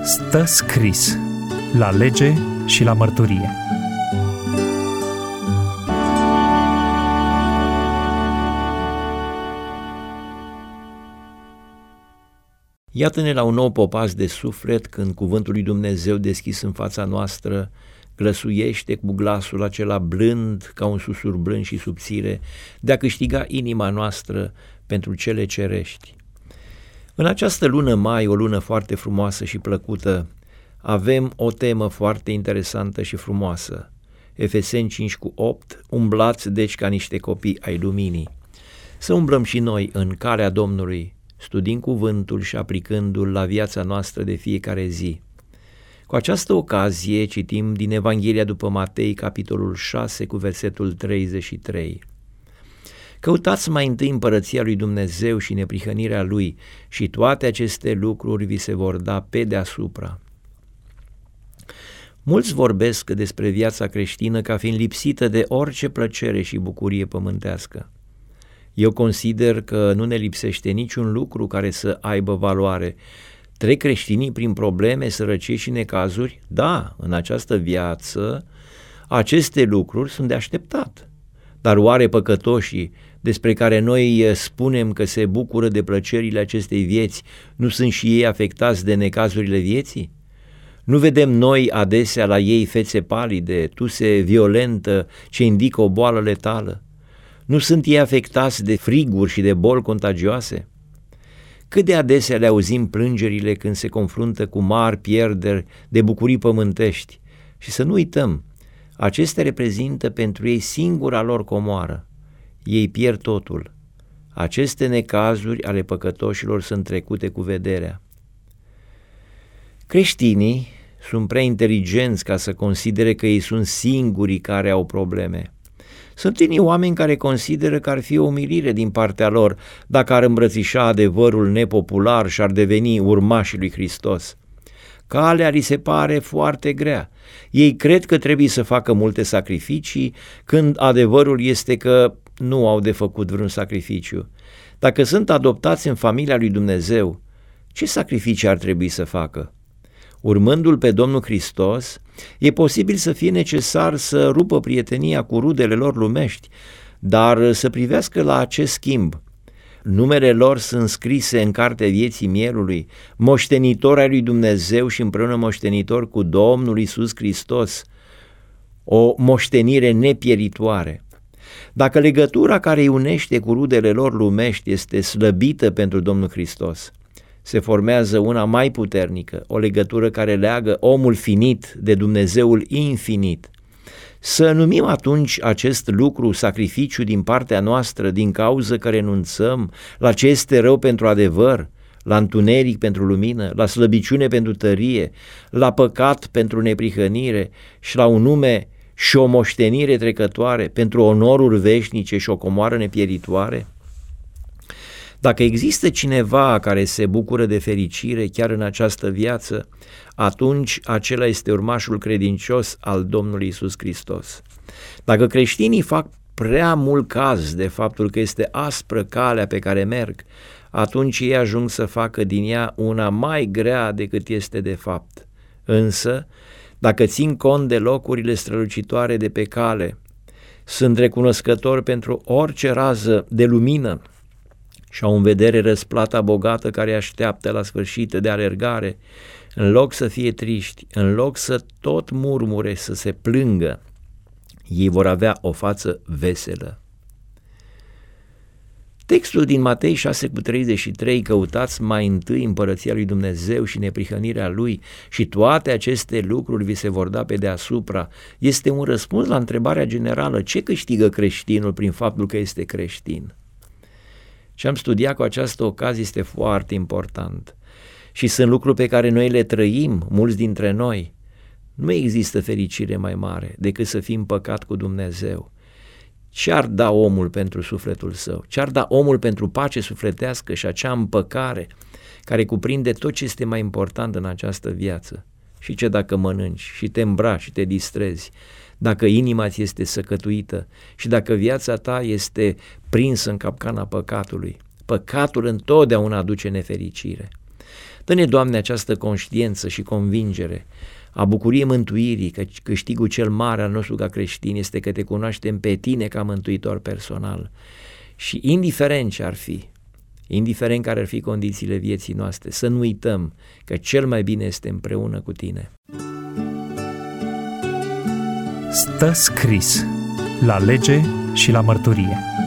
Stă scris la lege și la mărturie. Iată-ne la un nou popas de suflet când cuvântul lui Dumnezeu deschis în fața noastră glăsuiește cu glasul acela blând ca un susur blând și subțire de a câștiga inima noastră pentru cele cerești. În această lună mai, o lună foarte frumoasă și plăcută, avem o temă foarte interesantă și frumoasă. Efeseni 5:8, umblați deci ca niște copii ai luminii. Să umblăm și noi în calea Domnului, studiind cuvântul și aplicându-l la viața noastră de fiecare zi. Cu această ocazie citim din Evanghelia după Matei, capitolul 6, cu versetul 33. Căutați mai întâi împărăția lui Dumnezeu și neprihănirea lui și toate aceste lucruri vi se vor da pe deasupra. Mulți vorbesc despre viața creștină ca fiind lipsită de orice plăcere și bucurie pământească. Eu consider că nu ne lipsește niciun lucru care să aibă valoare. Trec creștinii prin probleme, sărăcie și necazuri? Da, în această viață aceste lucruri sunt de așteptat. Dar oare păcătoșii despre care noi spunem că se bucură de plăcerile acestei vieți nu sunt și ei afectați de necazurile vieții? Nu vedem noi adesea la ei fețe palide, tuse violentă ce indică o boală letală? Nu sunt ei afectați de friguri și de boli contagioase? Cât de adesea le auzim plângerile când se confruntă cu mari pierderi de bucurii pământești? Și să nu uităm, acestea reprezintă pentru ei singura lor comoară. Ei pierd totul. Aceste necazuri ale păcătoșilor sunt trecute cu vederea. Creștinii sunt prea inteligenți ca să considere că ei sunt singurii care au probleme. Sunt unii oameni care consideră că ar fi o umilire din partea lor dacă ar îmbrățișa adevărul nepopular și ar deveni urmașii lui Hristos. Calea li se pare foarte grea. Ei cred că trebuie să facă multe sacrificii, când adevărul este că nu au de făcut vreun sacrificiu. Dacă sunt adoptați în familia lui Dumnezeu, ce sacrificii ar trebui să facă? Urmându-L pe Domnul Hristos, e posibil să fie necesar să rupă prietenia cu rudele lor lumești, dar să privească la acest schimb. Numele lor sunt scrise în cartea vieții mielului, moștenitori ai lui Dumnezeu și împreună moștenitori cu Domnul Iisus Hristos, o moștenire nepieritoare. Dacă legătura care îi unește cu rudele lor lumești este slăbită pentru Domnul Hristos, se formează una mai puternică, o legătură care leagă omul finit de Dumnezeul infinit. Să numim atunci acest lucru sacrificiu din partea noastră din cauză că renunțăm la ce este rău pentru adevăr, la întuneric pentru lumină, la slăbiciune pentru tărie, la păcat pentru neprihănire și la un nume și o moștenire trecătoare, pentru onoruri veșnice și o comoară nepieritoare? Dacă există cineva care se bucură de fericire chiar în această viață, atunci acela este urmașul credincios al Domnului Iisus Hristos. Dacă creștinii fac prea mult caz de faptul că este aspră calea pe care merg, atunci ei ajung să facă din ea una mai grea decât este de fapt. Însă, dacă țin cont de locurile strălucitoare de pe cale, sunt recunoscători pentru orice rază de lumină și au în vedere răsplata bogată care așteaptă la sfârșit de alergare, în loc să fie triști, în loc să tot murmure, să se plângă, ei vor avea o față veselă. Textul din Matei 6:33, căutați mai întâi împărăția lui Dumnezeu și neprihănirea lui și toate aceste lucruri vi se vor da pe deasupra, este un răspuns la întrebarea generală: ce câștigă creștinul prin faptul că este creștin? Ce am studiat cu această ocazie este foarte important și sunt lucruri pe care noi le trăim, mulți dintre noi. Nu există fericire mai mare decât să fii împăcat cu Dumnezeu. Ce-ar da omul pentru sufletul său? Ce-ar da omul pentru pace sufletească și acea împăcare care cuprinde tot ce este mai important în această viață? Și ce dacă mănânci și te îmbraci și te distrezi, dacă inima ți este săcătuită și dacă viața ta este prinsă în capcana păcatului? Păcatul întotdeauna aduce nefericire. Dă-ne, Doamne, această conștiință și convingere a bucuriei mântuirii, că câștigul cel mare al nostru ca creștini este că te cunoaștem pe Tine ca mântuitor personal. Și indiferent ce ar fi, indiferent care ar fi condițiile vieții noastre, să nu uităm că cel mai bine este împreună cu Tine. Stă scris la lege și la mărturie.